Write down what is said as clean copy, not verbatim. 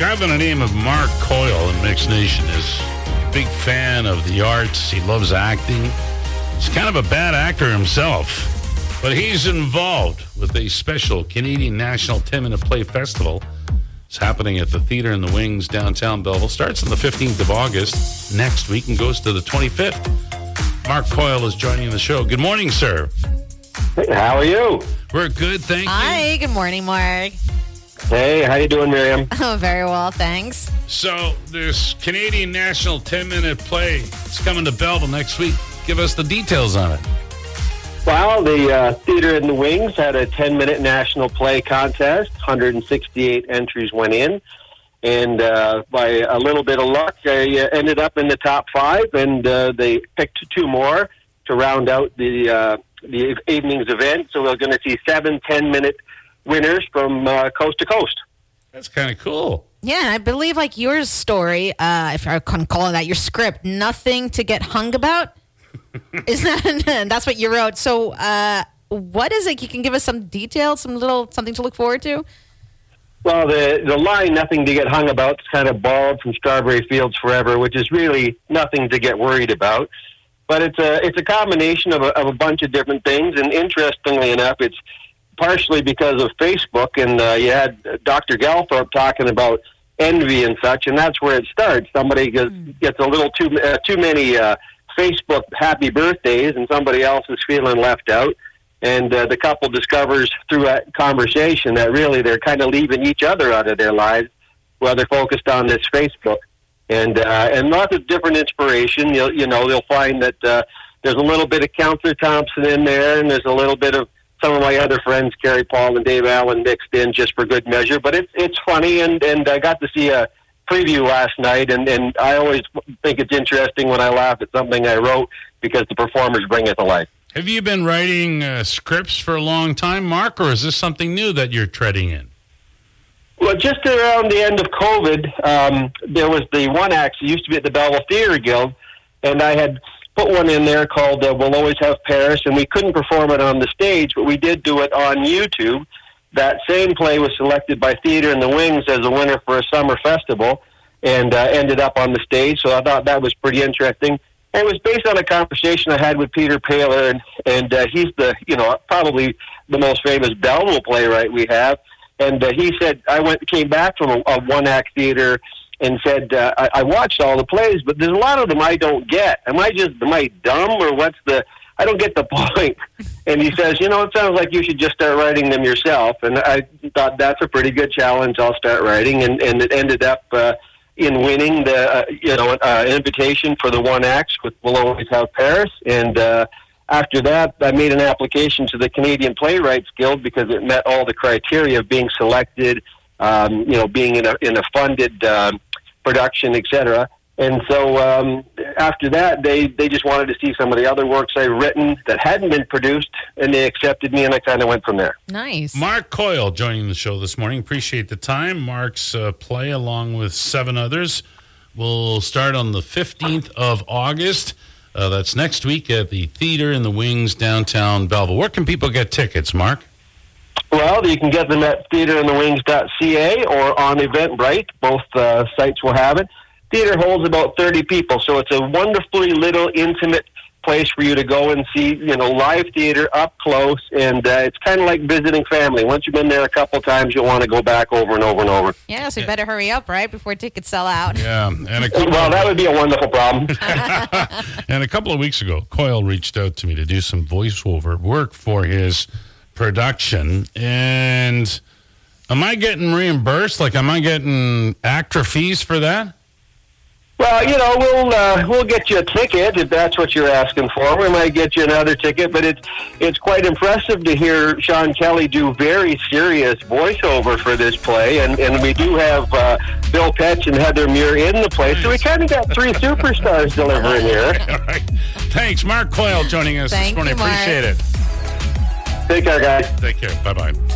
guy by the name of Mark Coyle in Mixed Nation is a big fan of the arts. He loves acting. He's kind of a bad actor himself, but he's involved with a special Canadian National 10-Minute Play Festival. It's happening at the Theatre in the Wings, downtown Belleville. Starts on the 15th of August next week and goes to the 25th. Mark Coyle is joining the show. Good morning, sir. Hey, how are you? We're good, thank you. Hi, good morning, Mark. Hey, how you doing, Miriam? Oh, very well, thanks. So, this Canadian National 10-Minute Play is coming to Belleville next week. Give us the details on it. Well, the Theatre in the Wings had a 10-minute national play contest. 168 entries went in. And by a little bit of luck, they ended up in the top 5, and they picked 2 more to round out the evening's event. So we're going to see 7 10-minute winners from coast to coast. That's kind of cool. Yeah, and I believe like your story, if I can call it that, your script, Nothing to Get Hung About. That's what you wrote. So what is it? You can give us some details, something to look forward to? Well, the line "nothing to get hung about" is kind of borrowed from Strawberry Fields Forever, which is really nothing to get worried about. But it's a combination of a bunch of different things, and interestingly enough, it's partially because of Facebook, and you had Dr. Galthorpe talking about envy and such, and that's where it starts. Somebody gets a little too many Facebook happy birthdays, and somebody else is feeling left out. And the couple discovers through that conversation that really they're kind of leaving each other out of their lives while they're focused on this Facebook. And lots of different inspiration. You'll find that there's a little bit of Counselor Thompson in there, and there's a little bit of some of my other friends, Carrie Paul and Dave Allen, mixed in just for good measure. But it's funny, and I got to see a preview last night, and I always think it's interesting when I laugh at something I wrote because the performers bring it to life. Have you been writing scripts for a long time, Mark, or is this something new that you're treading in? Well, just around the end of COVID, there was the one act that used to be at the Belleville Theatre Guild, and I had put one in there called We'll Always Have Paris, and we couldn't perform it on the stage, but we did do it on YouTube. That same play was selected by Theatre in the Wings as a winner for a summer festival and ended up on the stage, so I thought that was pretty interesting. And it was based on a conversation I had with Peter Paylor, and he's probably the most famous Belleville playwright we have. And he said, came back from a one-act theater and said, I watched all the plays, but there's a lot of them I don't get. Am I dumb, or I don't get the point. And he says, it sounds like you should just start writing them yourself. And I thought that's a pretty good challenge. I'll start writing. And it ended up in winning the, invitation for the one act with We'll Always Have Paris. And after that, I made an application to the Canadian Playwrights Guild because it met all the criteria of being selected, being in a funded production, etc. And so after that, they just wanted to see some of the other works I've written that hadn't been produced, and they accepted me, and I kind of went from there. Nice. Mark Coyle joining the show this morning. Appreciate the time. Mark's play, along with 7 others, will start on the 15th of August. That's next week at the Theatre in the Wings, downtown Belleville. Where can people get tickets, Mark? Well, you can get them at theatereinthewings.ca or on Eventbrite. Both sites will have it. Theater holds about 30 people, so it's a wonderfully little intimate place for you to go and see, live theater up close, and it's kind of like visiting family. Once you've been there a couple times, you'll want to go back over and over and over. Yeah, so you better hurry up, right, before tickets sell out. Yeah. Well, that would be a wonderful problem. And a couple of weeks ago, Coyle reached out to me to do some voiceover work for his production, and am I getting reimbursed? Like, am I getting actor fees for that? Well, we'll get you a ticket if that's what you're asking for. We might get you another ticket, but it's quite impressive to hear Sean Kelly do very serious voiceover for this play, and we do have Bill Petch and Heather Muir in the play, so we kind of got 3 superstars delivering here. All right. Thanks, Mark Coyle, joining us this morning. Thank you, Mark. Appreciate it. Take care, guys. Take care. Bye-bye.